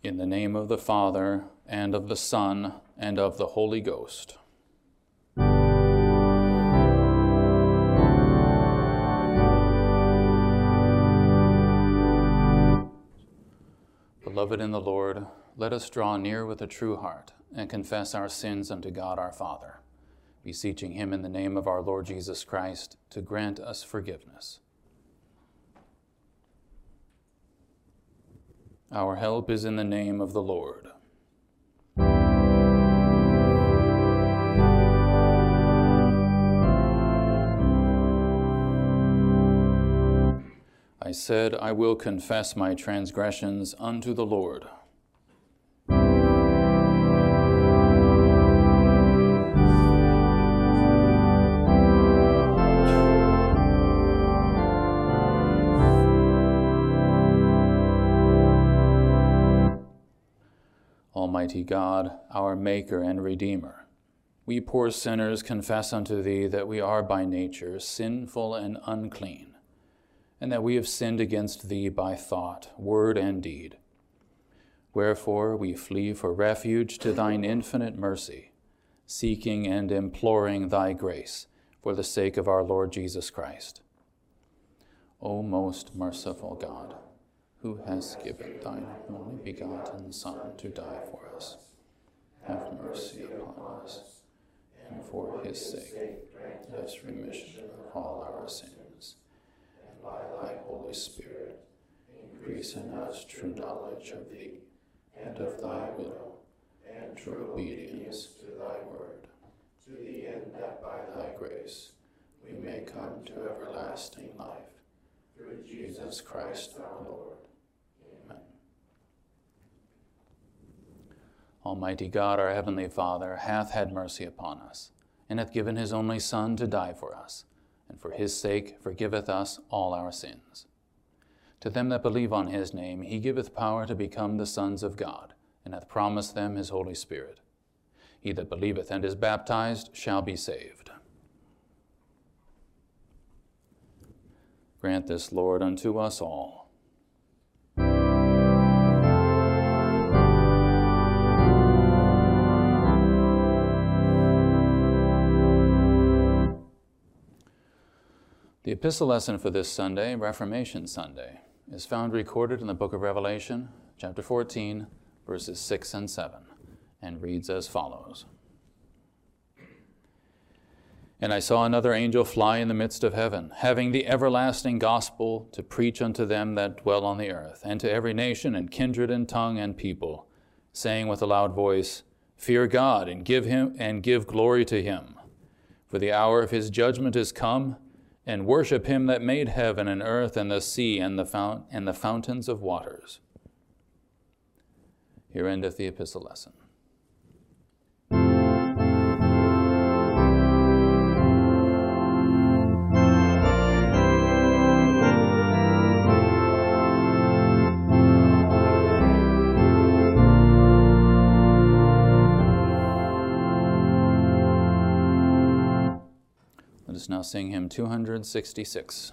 In the name of the Father, and of the Son, and of the Holy Ghost. Beloved in the Lord, let us draw near with a true heart and confess our sins unto God our Father, beseeching him in the name of our Lord Jesus Christ to grant us forgiveness. Our help is in the name of the Lord. I said, I will confess my transgressions unto the Lord. Almighty God, our Maker and Redeemer, we poor sinners confess unto Thee that we are by nature sinful and unclean, and that we have sinned against Thee by thought, word, and deed. Wherefore we flee for refuge to Thine infinite mercy, seeking and imploring Thy grace for the sake of our Lord Jesus Christ. O most merciful God, who hast given Thine only begotten Son to die for us, have mercy upon us, and for his sake grant us remission of all our sins, and by Thy Holy Spirit increase in us true knowledge of Thee, and of Thy will, and true obedience to Thy word, to the end that by Thy grace we may come to everlasting life, through Jesus Christ our Lord. Amen. Almighty God, our heavenly Father, hath had mercy upon us, and hath given his only Son to die for us, and for his sake forgiveth us all our sins. To them that believe on his name he giveth power to become the sons of God, and hath promised them his Holy Spirit. He that believeth and is baptized shall be saved. Grant this, Lord, unto us all. The epistle lesson for this Sunday, Reformation Sunday, is found recorded in the book of Revelation, chapter 14, verses 6 and 7, and reads as follows. And I saw another angel fly in the midst of heaven, having the everlasting gospel to preach unto them that dwell on the earth, and to every nation and kindred and tongue and people, saying with a loud voice, Fear God, and give glory to him, for the hour of his judgment is come, and worship him that made heaven and earth and the sea and the fountains of waters. Here endeth the epistle lesson. Let us now sing hymn 266.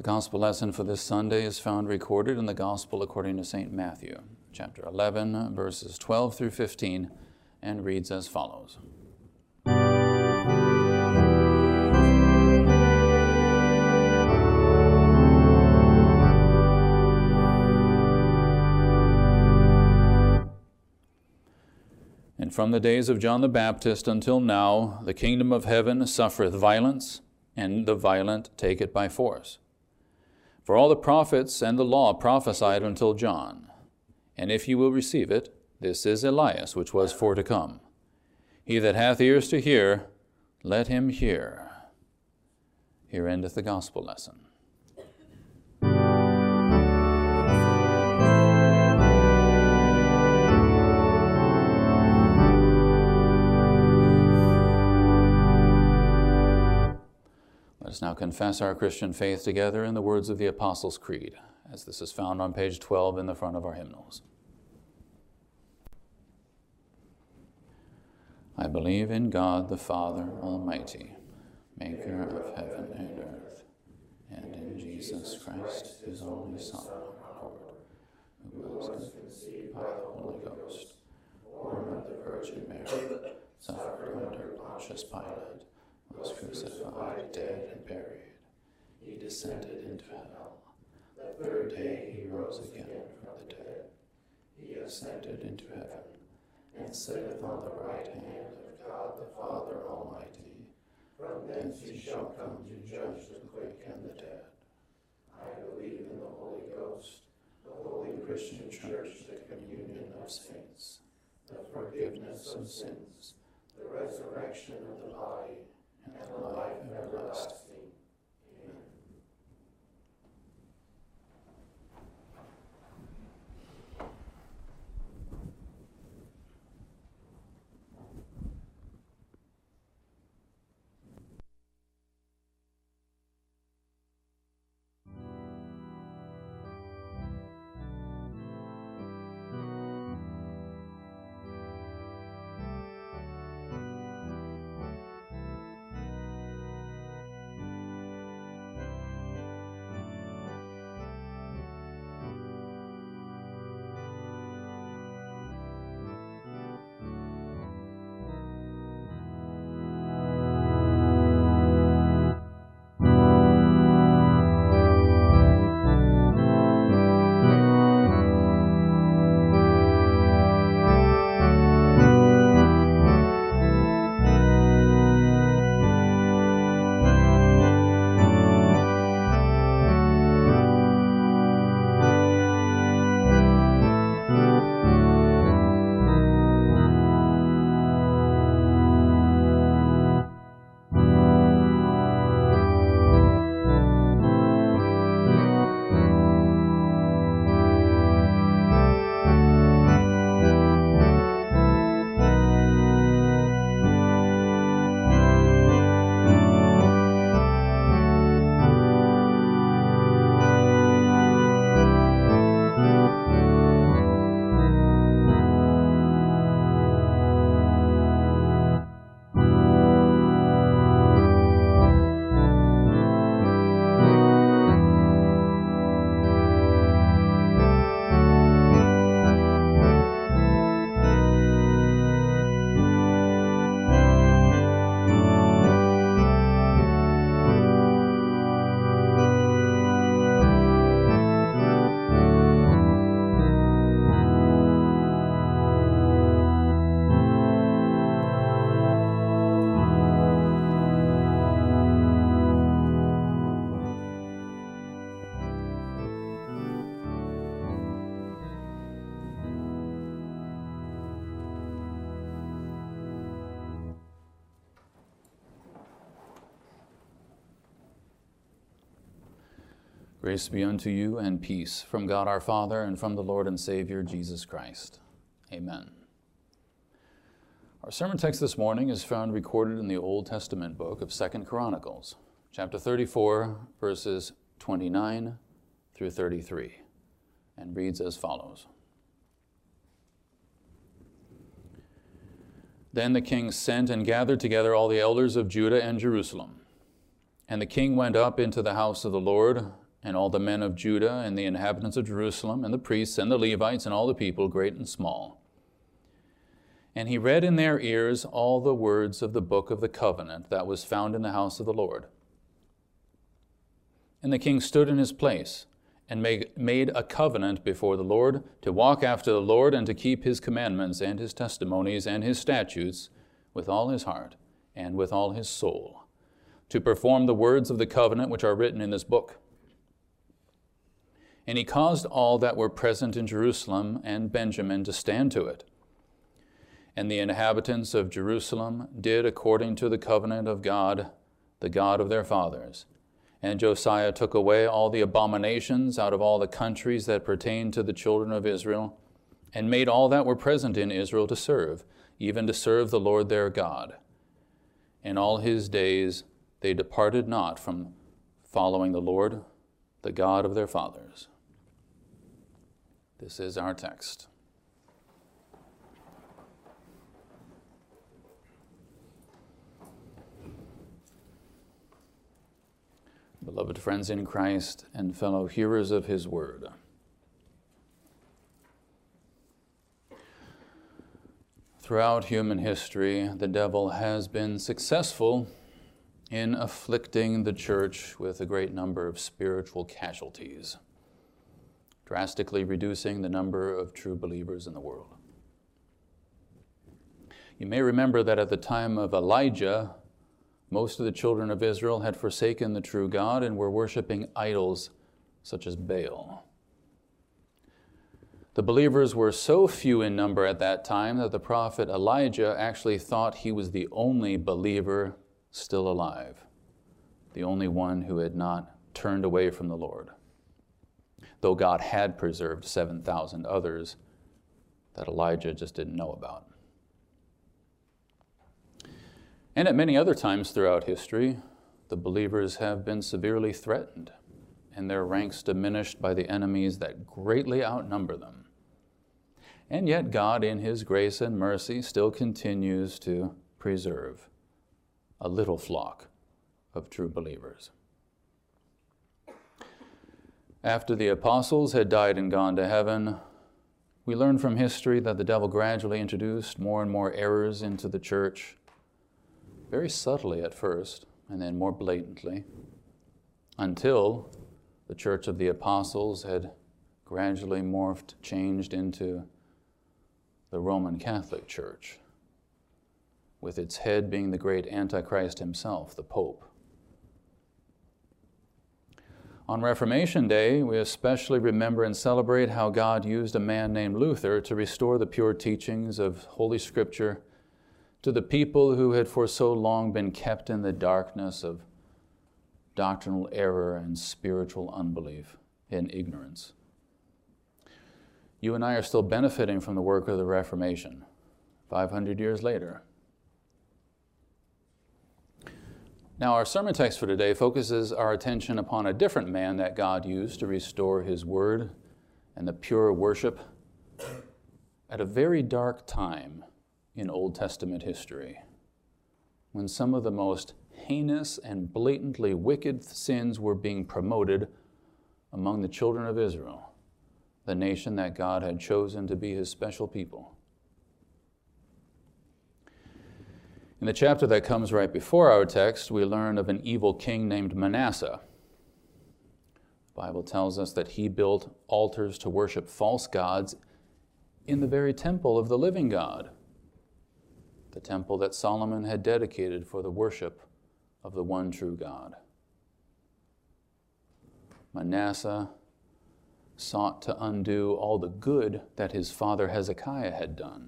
The gospel lesson for this Sunday is found recorded in the Gospel according to St. Matthew, chapter 11, verses 12 through 15, and reads as follows. And from the days of John the Baptist until now, the kingdom of heaven suffereth violence, and the violent take it by force. For all the prophets and the law prophesied until John. And if you will receive it, this is Elias, which was for to come. He that hath ears to hear, let him hear. Here endeth the gospel lesson. Let us now confess our Christian faith together in the words of the Apostles' Creed, as this is found on page 12 in the front of our hymnals. I believe in God the Father Almighty, maker of heaven and earth, and in Jesus Christ, his only Son, our Lord, who was conceived by the Holy Ghost, born of the Virgin Mary, suffered under Pontius Pilate, was crucified, dead, and buried. He descended into hell. The third day he rose again from the dead. He ascended into heaven, and sitteth on the right hand of God the Father Almighty. From thence he shall come to judge the quick and the dead. I believe in the Holy Ghost, the holy Christian Church, the communion of saints, the forgiveness of sins, the resurrection of the body, and life everlasting. Amen. Grace be unto you and peace from God our Father and from the Lord and Savior Jesus Christ. Amen. Our sermon text this morning is found recorded in the Old Testament book of 2 Chronicles, chapter 34, verses 29 through 33, and reads as follows. Then the king sent and gathered together all the elders of Judah and Jerusalem. And the king went up into the house of the Lord, and all the men of Judah, and the inhabitants of Jerusalem, and the priests, and the Levites, and all the people, great and small. And he read in their ears all the words of the book of the covenant that was found in the house of the Lord. And the king stood in his place, and made a covenant before the Lord, to walk after the Lord, and to keep his commandments, and his testimonies, and his statutes, with all his heart, and with all his soul, to perform the words of the covenant which are written in this book. And he caused all that were present in Jerusalem and Benjamin to stand to it. And the inhabitants of Jerusalem did according to the covenant of God, the God of their fathers. And Josiah took away all the abominations out of all the countries that pertained to the children of Israel, and made all that were present in Israel to serve, even to serve the Lord their God. In all his days they departed not from following the Lord, the God of their fathers. This is our text. Beloved friends in Christ and fellow hearers of his word, throughout human history, the devil has been successful in afflicting the church with a great number of spiritual casualties, drastically reducing the number of true believers in the world. You may remember that at the time of Elijah, most of the children of Israel had forsaken the true God and were worshiping idols such as Baal. The believers were so few in number at that time that the prophet Elijah actually thought he was the only believer still alive, the only one who had not turned away from the Lord, though God had preserved 7,000 others that Elijah just didn't know about. And at many other times throughout history, the believers have been severely threatened and their ranks diminished by the enemies that greatly outnumber them. And yet God, in his grace and mercy, still continues to preserve a little flock of true believers. After the apostles had died and gone to heaven, we learn from history that the devil gradually introduced more and more errors into the church, very subtly at first, and then more blatantly, until the church of the apostles had gradually morphed, changed into the Roman Catholic Church, with its head being the great Antichrist himself, the Pope. On Reformation Day, we especially remember and celebrate how God used a man named Luther to restore the pure teachings of Holy Scripture to the people who had for so long been kept in the darkness of doctrinal error and spiritual unbelief and ignorance. You and I are still benefiting from the work of the Reformation, 500 years later. Now, our sermon text for today focuses our attention upon a different man that God used to restore his word and the pure worship at a very dark time in Old Testament history, when some of the most heinous and blatantly wicked sins were being promoted among the children of Israel, the nation that God had chosen to be his special people. In the chapter that comes right before our text, we learn of an evil king named Manasseh. The Bible tells us that he built altars to worship false gods in the very temple of the living God, the temple that Solomon had dedicated for the worship of the one true God. Manasseh sought to undo all the good that his father Hezekiah had done.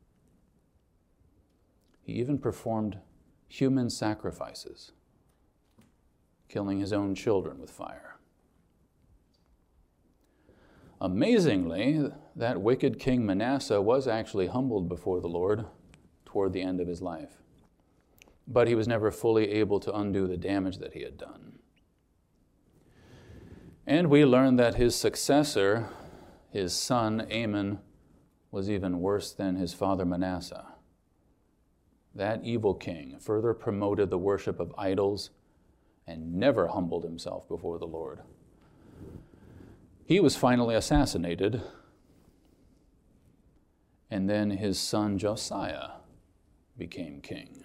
He even performed human sacrifices, killing his own children with fire. Amazingly, that wicked king Manasseh was actually humbled before the Lord toward the end of his life, but he was never fully able to undo the damage that he had done. And we learn that his successor, his son Amon, was even worse than his father Manasseh. That evil king further promoted the worship of idols and never humbled himself before the Lord, He was finally assassinated, and then his son Josiah became king.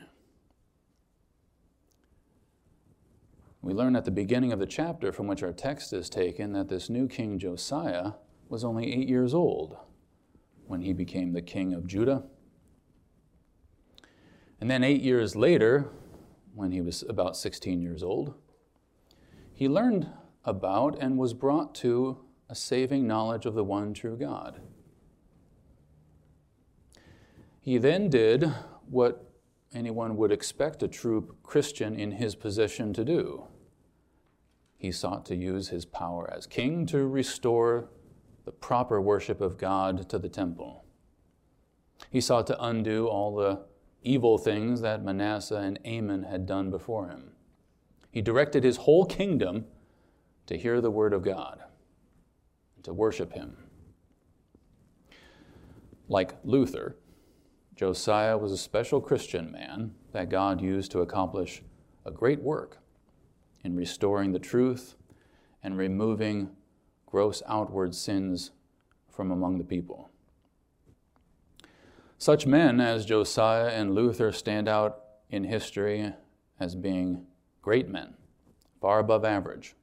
We learn at the beginning of the chapter from which our text is taken that this new king Josiah was only 8 years old when he became the king of Judah. And then 8 years later, when he was about 16 years old, he learned about and was brought to a saving knowledge of the one true God. He then did what anyone would expect a true Christian in his position to do. He sought to use his power as king to restore the proper worship of God to the temple. He sought to undo all the evil things that Manasseh and Amon had done before him. He directed his whole kingdom to hear the word of God, to worship him. Like Luther, Josiah was a special Christian man that God used to accomplish a great work in restoring the truth and removing gross outward sins from among the people. Such men as Josiah and Luther stand out in history as being great men, far above average.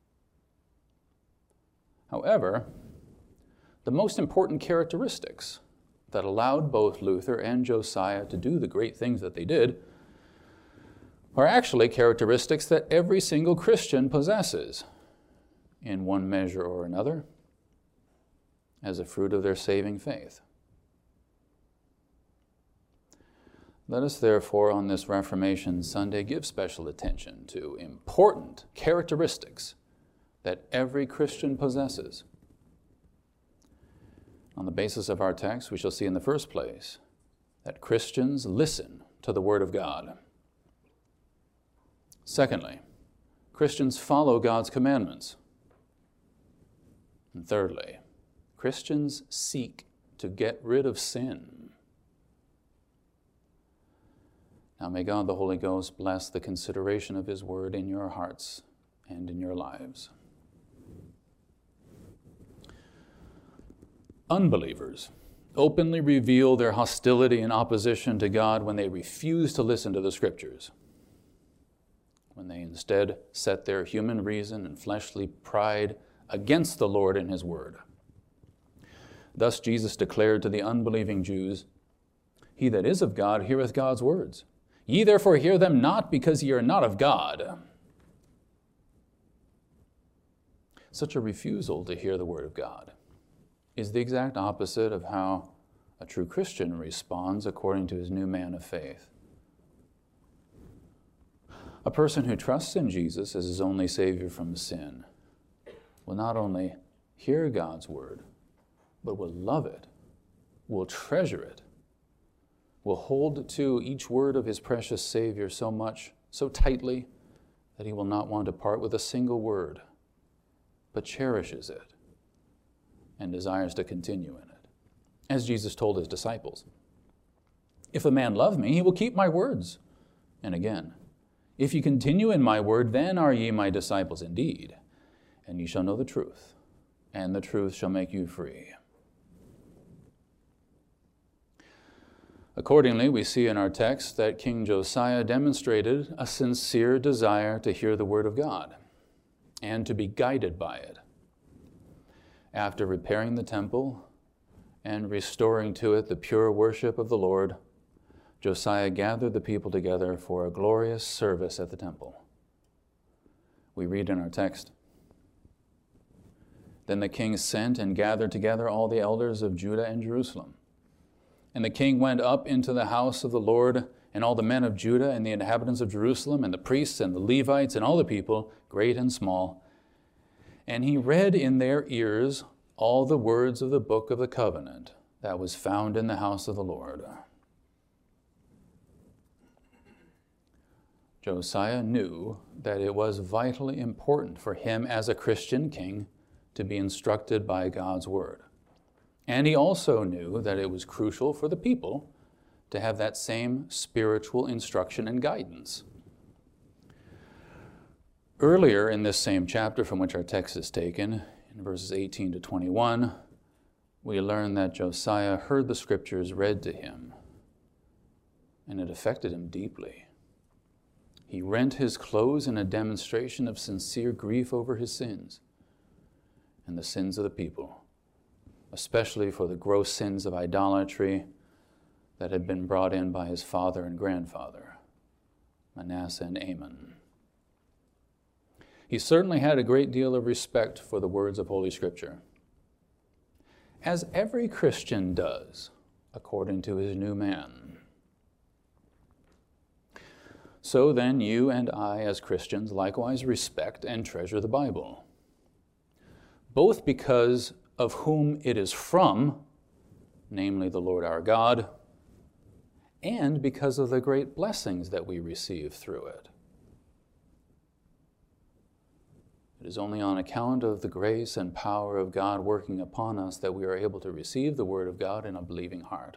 However, the most important characteristics that allowed both Luther and Josiah to do the great things that they did are actually characteristics that every single Christian possesses in one measure or another as a fruit of their saving faith. Let us therefore on this Reformation Sunday give special attention to important characteristics that every Christian possesses. On the basis of our text, we shall see in the first place that Christians listen to the Word of God. Secondly, Christians follow God's commandments. And thirdly, Christians seek to get rid of sin. Now may God the Holy Ghost bless the consideration of His Word in your hearts and in your lives. Unbelievers openly reveal their hostility and opposition to God when they refuse to listen to the Scriptures, when they instead set their human reason and fleshly pride against the Lord and His Word. Thus Jesus declared to the unbelieving Jews, "He that is of God heareth God's words. Ye therefore hear them not, because ye are not of God." Such a refusal to hear the Word of God is the exact opposite of how a true Christian responds according to his new man of faith. A person who trusts in Jesus as his only Savior from sin will not only hear God's word, but will love it, will treasure it, will hold to each word of his precious Savior so much, so tightly, that he will not want to part with a single word, but cherishes it and desires to continue in it. As Jesus told his disciples, "If a man love me, he will keep my words." And again, "If ye continue in my word, then are ye my disciples indeed, and ye shall know the truth, and the truth shall make you free." Accordingly, we see in our text that King Josiah demonstrated a sincere desire to hear the word of God and to be guided by it. After repairing the temple and restoring to it the pure worship of the Lord, Josiah gathered the people together for a glorious service at the temple. We read in our text, "Then the king sent and gathered together all the elders of Judah and Jerusalem. And the king went up into the house of the Lord, and all the men of Judah and the inhabitants of Jerusalem, and the priests and the Levites and all the people, great and small. And he read in their ears all the words of the book of the covenant that was found in the house of the Lord." Josiah knew that it was vitally important for him as a Christian king to be instructed by God's word. And he also knew that it was crucial for the people to have that same spiritual instruction and guidance. Earlier in this same chapter from which our text is taken, In verses 18 to 21, we learn that Josiah heard the scriptures read to him, and it affected him deeply. He rent his clothes in a demonstration of sincere grief over his sins and the sins of the people, especially for the gross sins of idolatry that had been brought in by his father and grandfather, Manasseh and Amon. He certainly had a great deal of respect for the words of Holy Scripture, as every Christian does, according to his new man. So then you and I, as Christians, likewise respect and treasure the Bible, both because of whom it is from, namely the Lord our God, and because of the great blessings that we receive through it. It is only on account of the grace and power of God working upon us that we are able to receive the Word of God in a believing heart.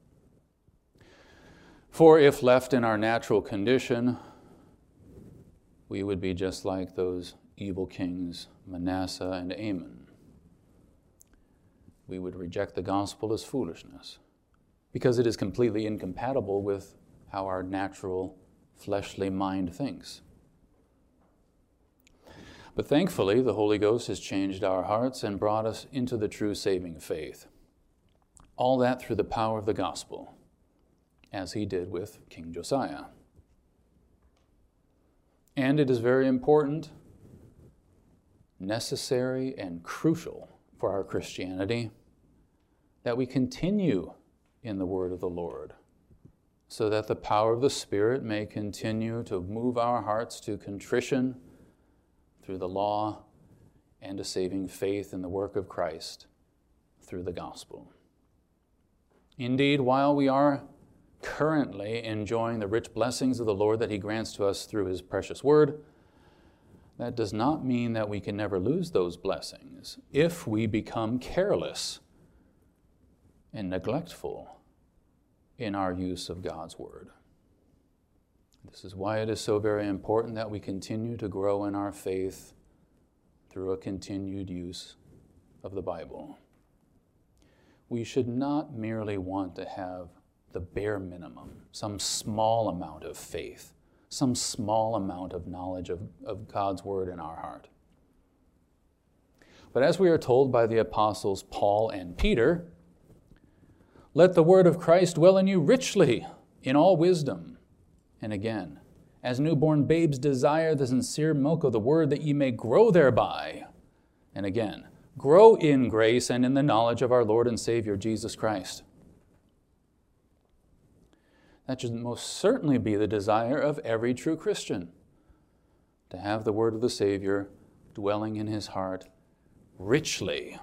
For if left in our natural condition, we would be just like those evil kings, Manasseh and Amon. We would reject the gospel as foolishness, because it is completely incompatible with how our natural, fleshly mind thinks. But thankfully, the Holy Ghost has changed our hearts and brought us into the true saving faith. All that through the power of the gospel, as he did with King Josiah. And it is very important, necessary, and crucial for our Christianity that we continue in the word of the Lord, so that the power of the Spirit may continue to move our hearts to contrition through the law and to saving faith in the work of Christ through the gospel. Indeed, while we are currently enjoying the rich blessings of the Lord that he grants to us through his precious word, that does not mean that we can never lose those blessings if we become careless and neglectful in our use of God's word. This is why it is so very important that we continue to grow in our faith through a continued use of the Bible. We should not merely want to have the bare minimum, some small amount of faith, some small amount of knowledge of God's word in our heart. But as we are told by the apostles Paul and Peter, let the word of Christ dwell in you richly in all wisdom. And again, as newborn babes desire the sincere milk of the word that ye may grow thereby. And again, grow in grace and in the knowledge of our Lord and Savior, Jesus Christ. That should most certainly be the desire of every true Christian, to have the word of the Savior dwelling in his heart richly,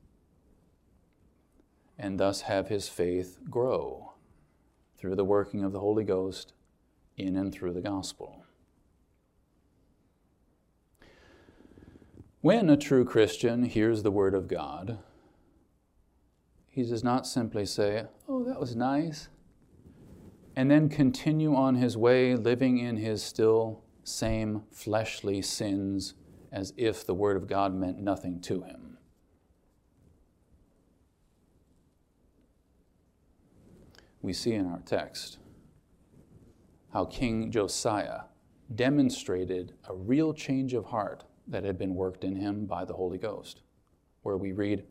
and thus have his faith grow through the working of the Holy Ghost in and through the gospel. When a true Christian hears the word of God, he does not simply say, "Oh, that was nice," and then continue on his way living in his still same fleshly sins as if the word of God meant nothing to him. We see in our text how King Josiah demonstrated a real change of heart that had been worked in him by the Holy Ghost, where we read,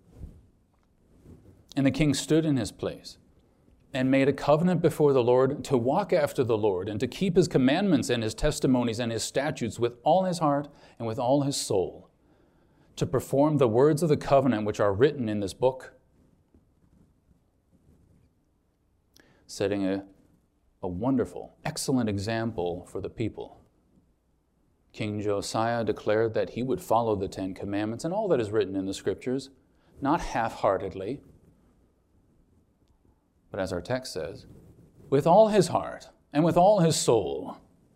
"And the king stood in his place and made a covenant before the Lord to walk after the Lord and to keep his commandments and his testimonies and his statutes with all his heart and with all his soul, to perform the words of the covenant which are written in this book," setting a wonderful, excellent example for the people. King Josiah declared that he would follow the 10 Commandments and all that is written in the Scriptures, not half-heartedly, but as our text says, with all his heart and with all his soul.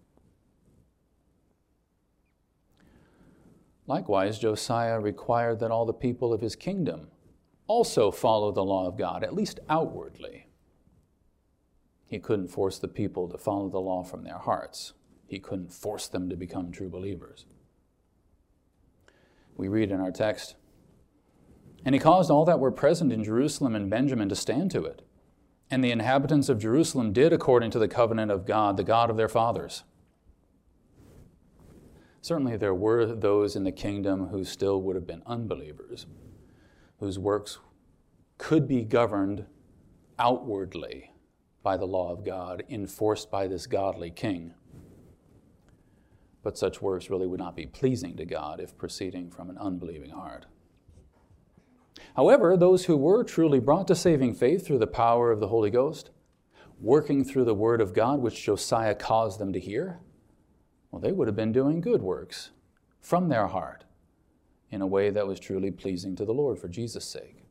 Likewise, Josiah required that all the people of his kingdom also follow the law of God, at least outwardly. He couldn't force the people to follow the law from their hearts. He couldn't force them to become true believers. We read in our text, "And he caused all that were present in Jerusalem and Benjamin to stand to it. And the inhabitants of Jerusalem did according to the covenant of God, the God of their fathers." Certainly there were those in the kingdom who still would have been unbelievers, whose works could be governed outwardly by the law of God, enforced by this godly king. But such works really would not be pleasing to God if proceeding from an unbelieving heart. However, those who were truly brought to saving faith through the power of the Holy Ghost, working through the word of God, which Josiah caused them to hear, well, they would have been doing good works from their heart in a way that was truly pleasing to the Lord for Jesus' sake.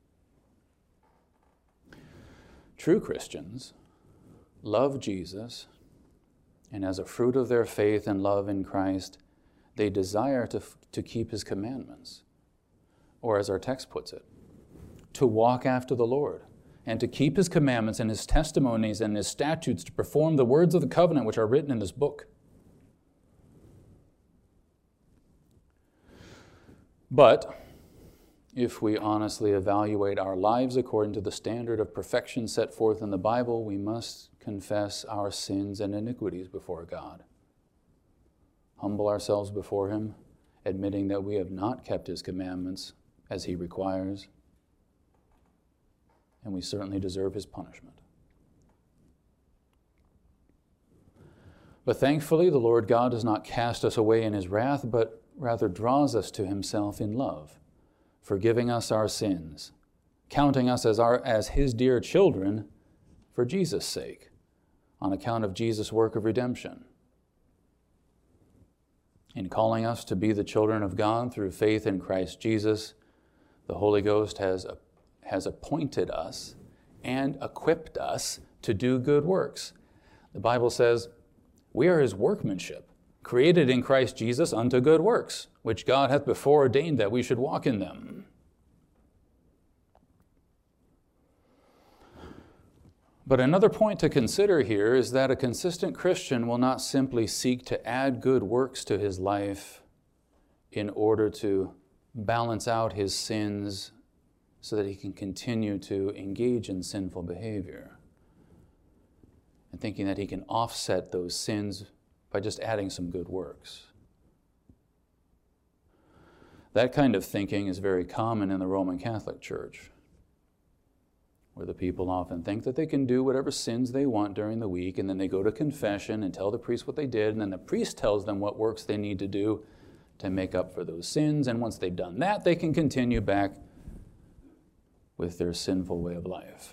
True Christians love Jesus, and as a fruit of their faith and love in Christ, they desire to keep his commandments. Or as our text puts it, to walk after the Lord and to keep his commandments and his testimonies and his statutes, to perform the words of the covenant which are written in this book. But if we honestly evaluate our lives according to the standard of perfection set forth in the Bible, we must confess our sins and iniquities before God. Humble ourselves before him, admitting that we have not kept his commandments as he requires, and we certainly deserve his punishment. But thankfully, the Lord God does not cast us away in his wrath, but rather draws us to himself in love, forgiving us our sins, counting us as his dear children for Jesus' sake, on account of Jesus' work of redemption. In calling us to be the children of God through faith in Christ Jesus, the Holy Ghost has appointed us and equipped us to do good works. The Bible says, "We are his workmanship, created in Christ Jesus unto good works, which God hath before ordained that we should walk in them." But another point to consider here is that a consistent Christian will not simply seek to add good works to his life in order to balance out his sins so that he can continue to engage in sinful behavior, and thinking that he can offset those sins by just adding some good works. That kind of thinking is very common in the Roman Catholic Church, where the people often think that they can do whatever sins they want during the week, and then they go to confession and tell the priest what they did, and then the priest tells them what works they need to do to make up for those sins, and once they've done that, they can continue back with their sinful way of life.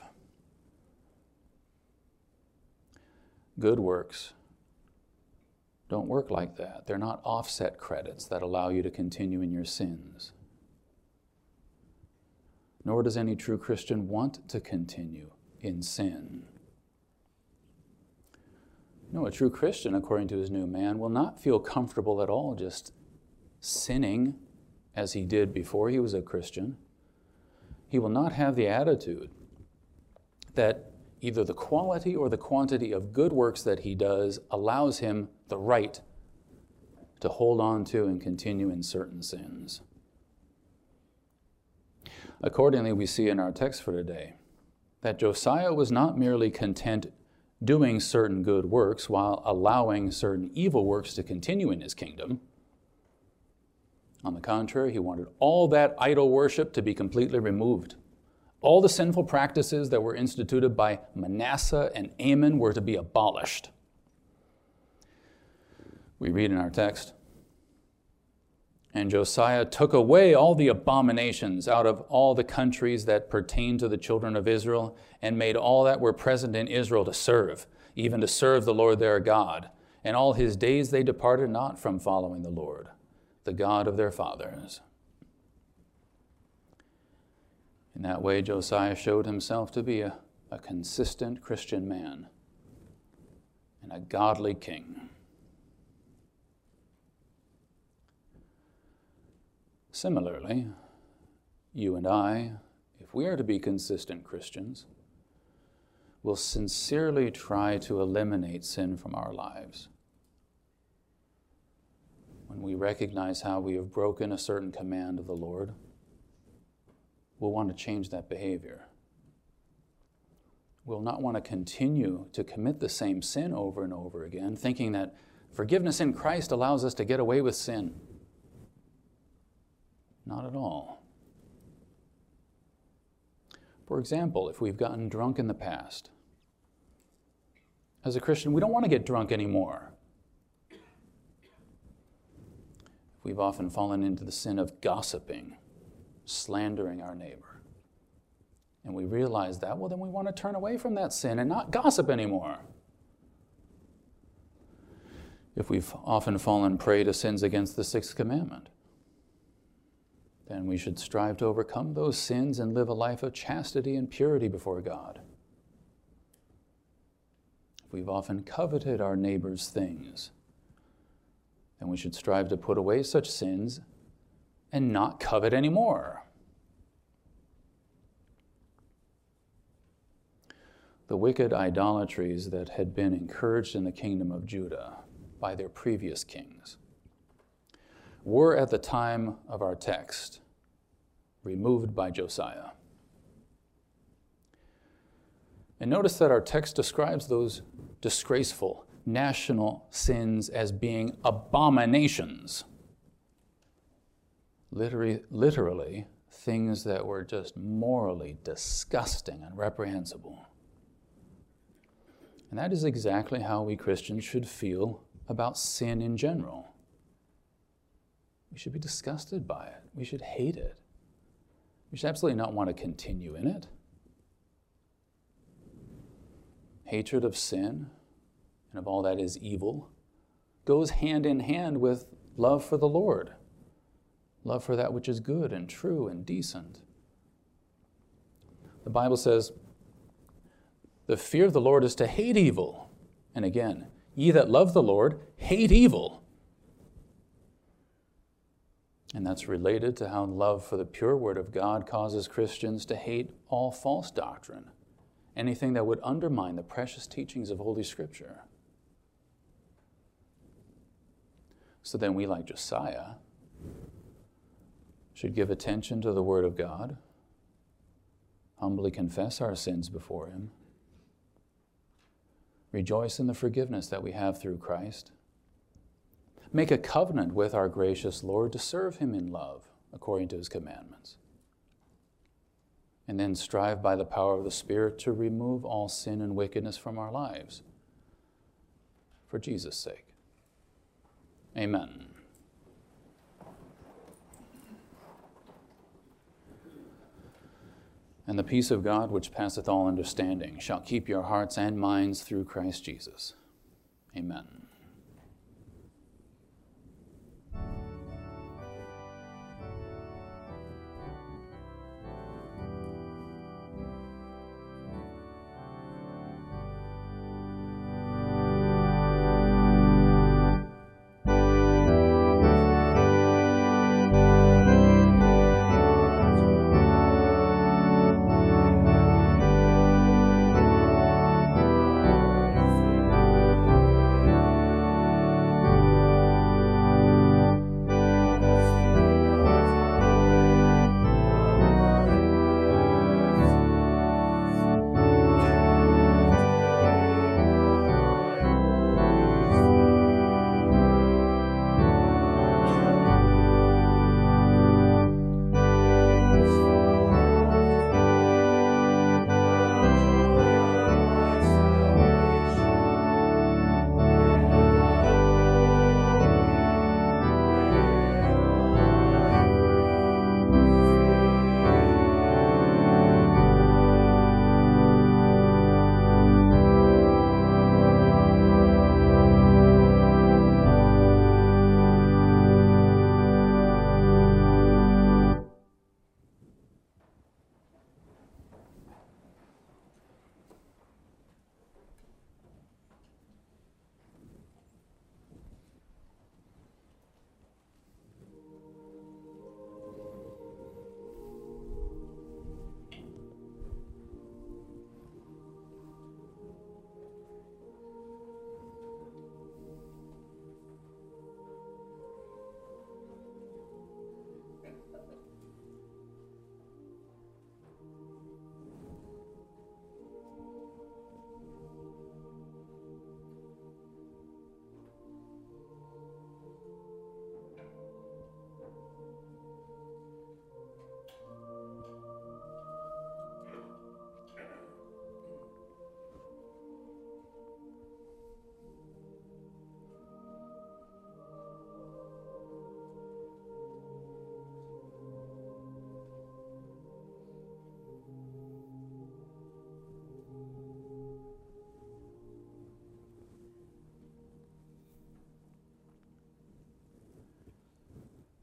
Good works don't work like that. They're not offset credits that allow you to continue in your sins. Nor does any true Christian want to continue in sin. No, a true Christian, according to his new man, will not feel comfortable at all just sinning as he did before he was a Christian. He will not have the attitude that either the quality or the quantity of good works that he does allows him the right to hold on to and continue in certain sins. Accordingly, we see in our text for today that Josiah was not merely content doing certain good works while allowing certain evil works to continue in his kingdom. On the contrary, he wanted all that idol worship to be completely removed. All the sinful practices that were instituted by Manasseh and Amon were to be abolished. We read in our text, "And Josiah took away all the abominations out of all the countries that pertained to the children of Israel, and made all that were present in Israel to serve, even to serve the Lord their God. And all his days they departed not from following the Lord, the God of their fathers." In that way, Josiah showed himself to be a consistent Christian man and a godly king. Similarly, you and I, if we are to be consistent Christians, will sincerely try to eliminate sin from our lives. when we recognize how we have broken a certain command of the Lord, we'll want to change that behavior. We'll not want to continue to commit the same sin over and over again, thinking that forgiveness in Christ allows us to get away with sin. Not at all. For example, if we've gotten drunk in the past, as a Christian, we don't want to get drunk anymore. We've often fallen into the sin of gossiping, slandering our neighbor. And we realize that, well, then we want to turn away from that sin and not gossip anymore. If we've often fallen prey to sins against the sixth commandment, then we should strive to overcome those sins and live a life of chastity and purity before God. If we've often coveted our neighbor's things, then we should strive to put away such sins and not covet anymore. The wicked idolatries that had been encouraged in the kingdom of Judah by their previous kings were, at the time of our text, removed by Josiah. And notice that our text describes those disgraceful national sins as being abominations. Literally, things that were just morally disgusting and reprehensible. And that is exactly how we Christians should feel about sin in general. We should be disgusted by it. We should hate it. We should absolutely not want to continue in it. Hatred of sin and of all that is evil goes hand in hand with love for the Lord, love for that which is good and true and decent. The Bible says, the fear of the Lord is to hate evil. And again, ye that love the Lord, hate evil. And that's related to how love for the pure word of God causes Christians to hate all false doctrine, anything that would undermine the precious teachings of Holy Scripture. So then we, like Josiah, should give attention to the word of God, humbly confess our sins before him, rejoice in the forgiveness that we have through Christ, make a covenant with our gracious Lord to serve him in love according to his commandments, and then strive by the power of the Spirit to remove all sin and wickedness from our lives for Jesus' sake. Amen. And the peace of God, which passeth all understanding, shall keep your hearts and minds through Christ Jesus. Amen.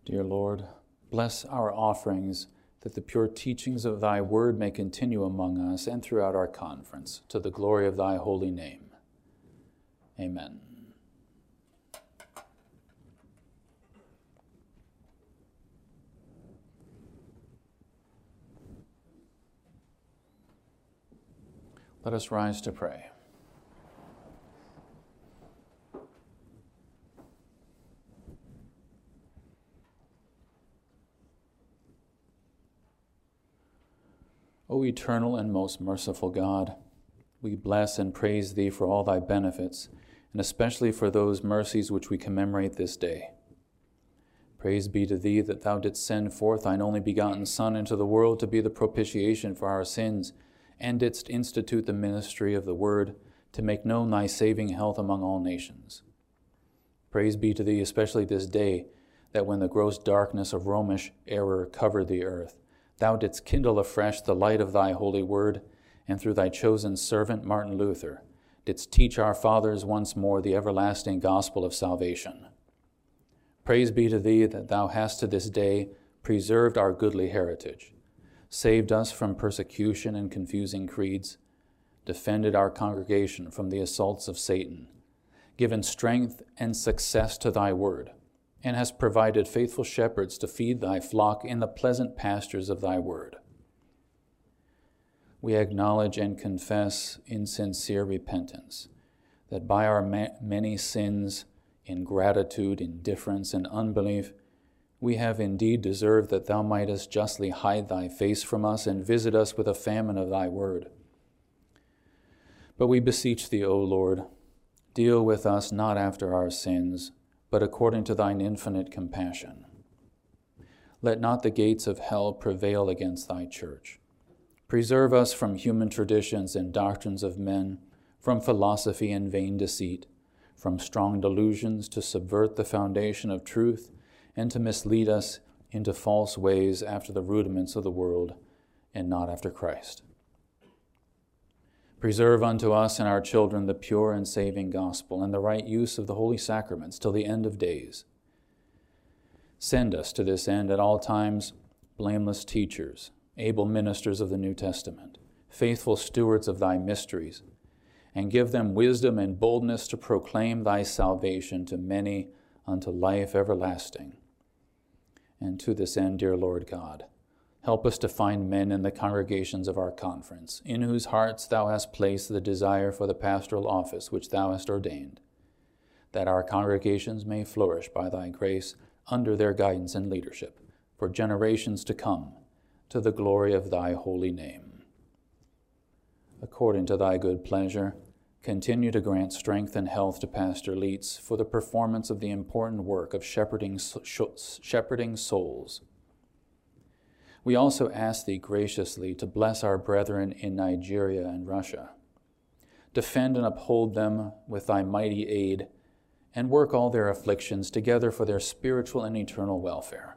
Dear Lord, bless our offerings, that the pure teachings of thy word may continue among us and throughout our conference, to the glory of thy holy name. Amen. Let us rise to pray. O eternal and most merciful God, we bless and praise thee for all thy benefits, and especially for those mercies which we commemorate this day. Praise be to thee that thou didst send forth thine only begotten Son into the world to be the propitiation for our sins, and didst institute the ministry of the Word to make known thy saving health among all nations. Praise be to thee especially this day, that when the gross darkness of Romish error covered the earth, thou didst kindle afresh the light of thy holy word, and through thy chosen servant Martin Luther, didst teach our fathers once more the everlasting gospel of salvation. Praise be to thee that thou hast to this day preserved our goodly heritage, saved us from persecution and confusing creeds, defended our congregation from the assaults of Satan, given strength and success to thy word, and hast provided faithful shepherds to feed thy flock in the pleasant pastures of thy word. We acknowledge and confess in sincere repentance that by our many sins, ingratitude, indifference, and unbelief, we have indeed deserved that thou mightest justly hide thy face from us and visit us with a famine of thy word. But we beseech thee, O Lord, deal with us not after our sins, but according to thine infinite compassion. Let not the gates of hell prevail against thy church. Preserve us from human traditions and doctrines of men, from philosophy and vain deceit, from strong delusions to subvert the foundation of truth, and to mislead us into false ways after the rudiments of the world, and not after Christ. Preserve unto us and our children the pure and saving gospel and the right use of the holy sacraments till the end of days. Send us to this end at all times blameless teachers, able ministers of the New Testament, faithful stewards of thy mysteries, and give them wisdom and boldness to proclaim thy salvation to many unto life everlasting. And to this end, dear Lord God, help us to find men in the congregations of our conference, in whose hearts thou hast placed the desire for the pastoral office which thou hast ordained, that our congregations may flourish by thy grace under their guidance and leadership for generations to come, to the glory of thy holy name. According to thy good pleasure, continue to grant strength and health to Pastor Leitz for the performance of the important work of shepherding souls. We also ask thee graciously to bless our brethren in Nigeria and Russia. Defend and uphold them with thy mighty aid, and work all their afflictions together for their spiritual and eternal welfare.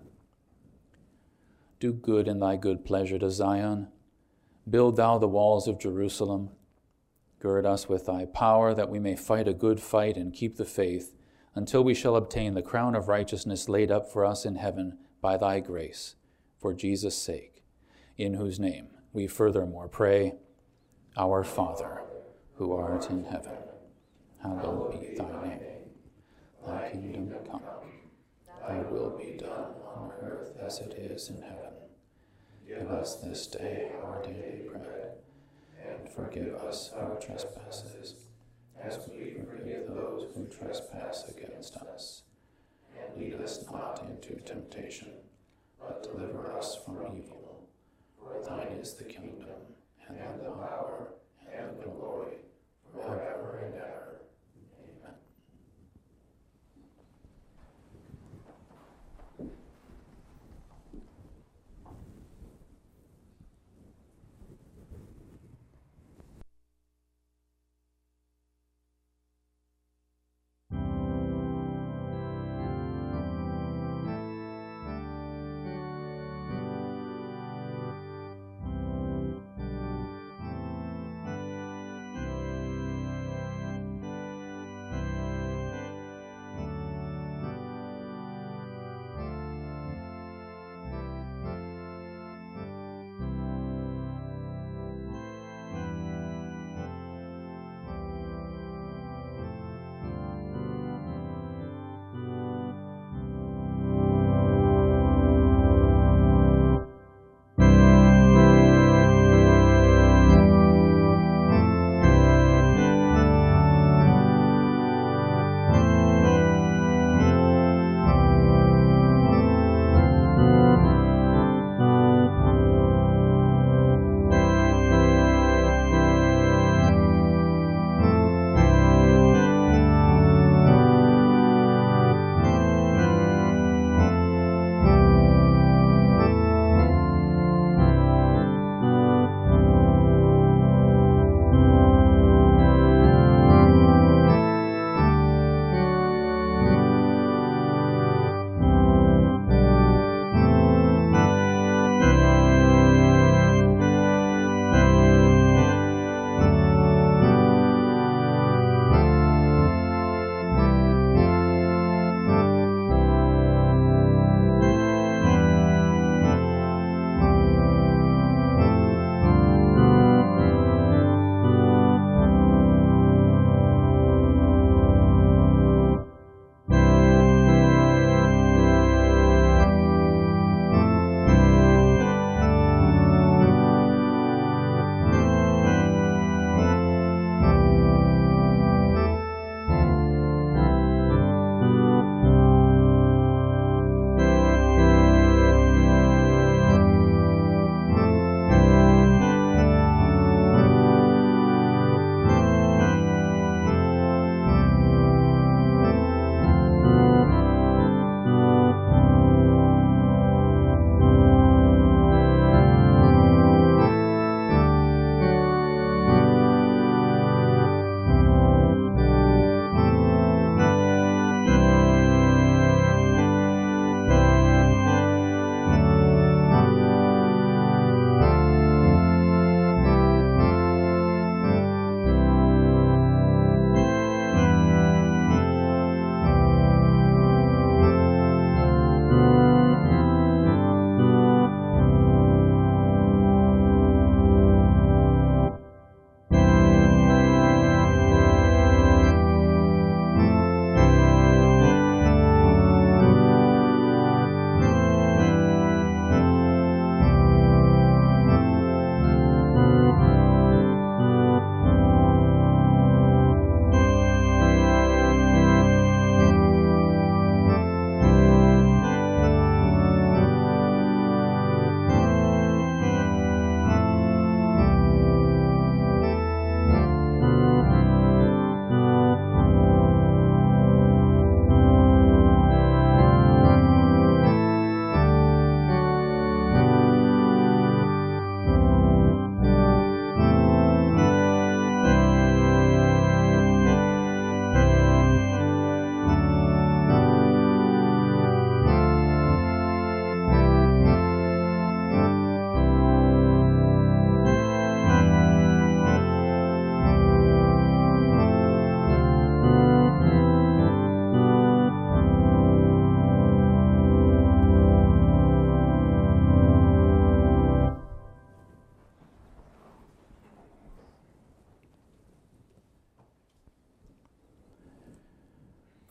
Do good in thy good pleasure to Zion. Build thou the walls of Jerusalem. Gird us with thy power, that we may fight a good fight and keep the faith, until we shall obtain the crown of righteousness laid up for us in heaven by thy grace, for Jesus' sake, in whose name we furthermore pray, Our Father, who art in heaven, hallowed be thy name. Thy kingdom come, thy will be done on earth as it is in heaven. Give us this day our daily bread, and forgive us our trespasses, as we forgive those who trespass against us. And lead us not into temptation, but deliver us from evil. For thine is the kingdom, and the power, and the glory, forever and ever. Amen.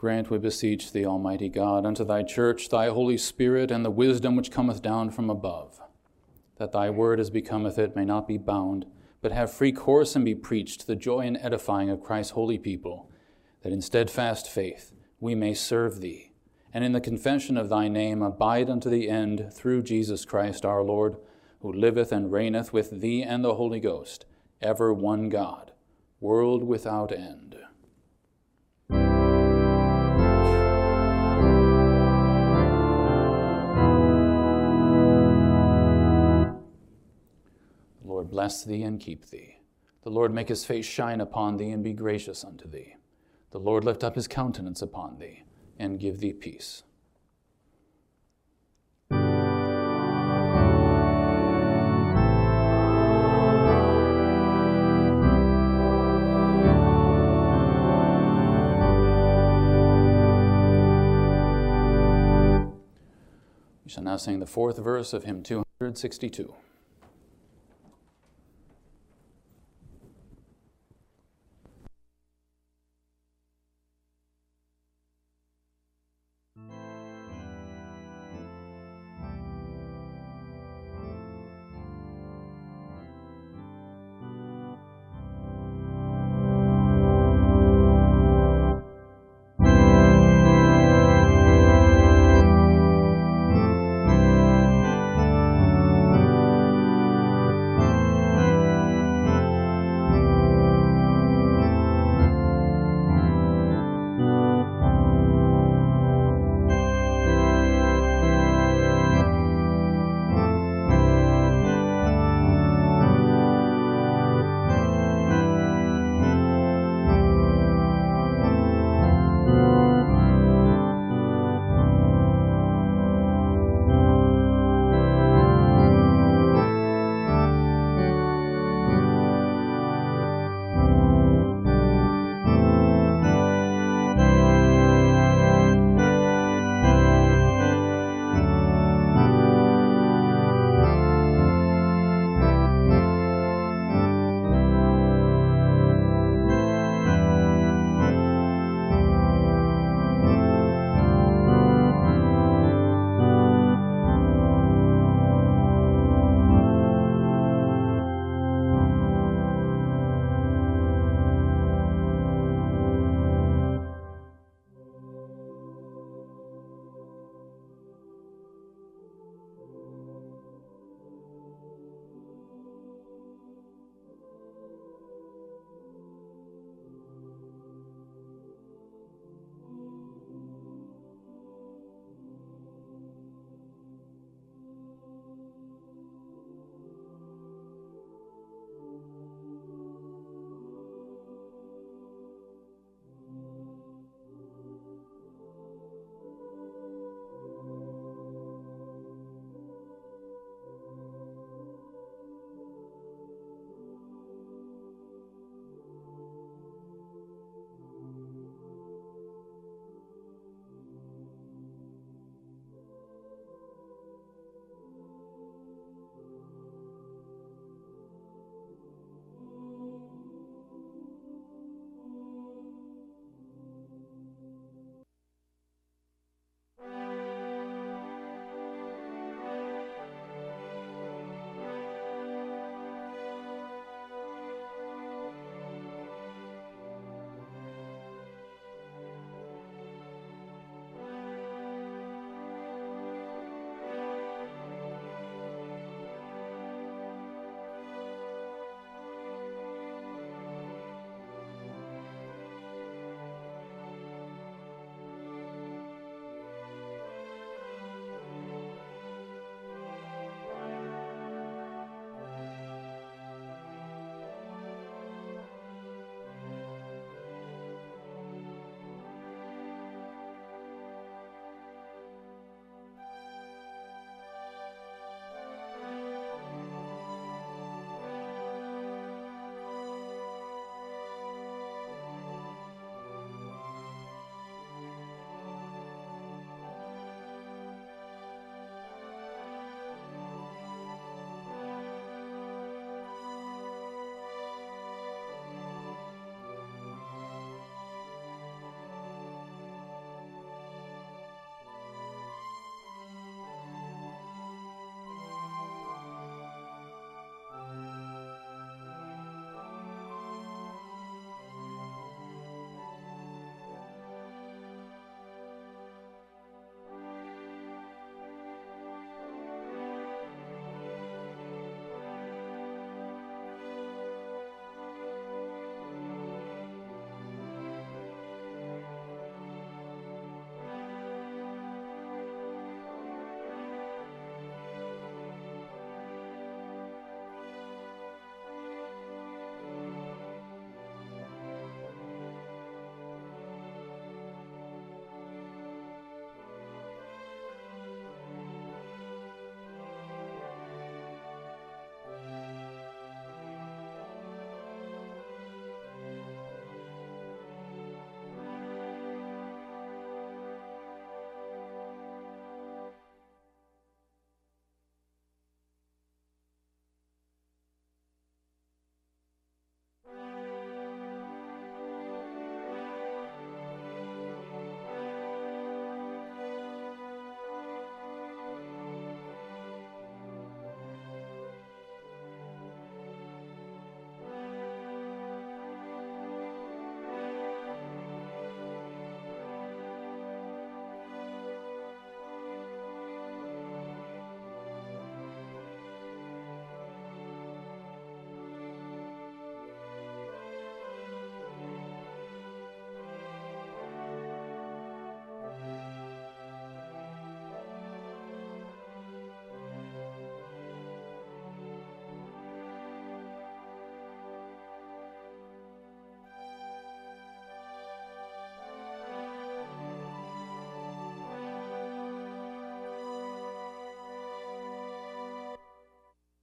Grant, we beseech thee, Almighty God, unto thy church thy Holy Spirit and the wisdom which cometh down from above, that thy word as becometh it may not be bound, but have free course and be preached to the joy and edifying of Christ's holy people, that in steadfast faith we may serve thee, and in the confession of thy name abide unto the end, through Jesus Christ our Lord, who liveth and reigneth with thee and the Holy Ghost, ever one God, world without end. The Lord bless thee and keep thee. The Lord make his face shine upon thee and be gracious unto thee. The Lord lift up his countenance upon thee and give thee peace. We shall now sing the fourth verse of hymn 262.